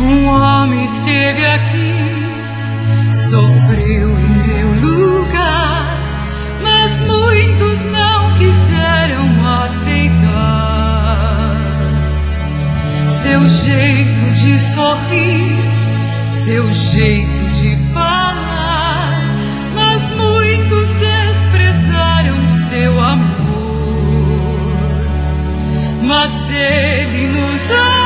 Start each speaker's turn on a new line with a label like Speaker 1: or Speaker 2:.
Speaker 1: Um homem esteve aqui, sofreu em meu lugar, mas muitos não quiseram aceitar. Seu jeito de sorrir, seu jeito de falar, mas muitos desprezaram seu amor. Mas ele nos amou.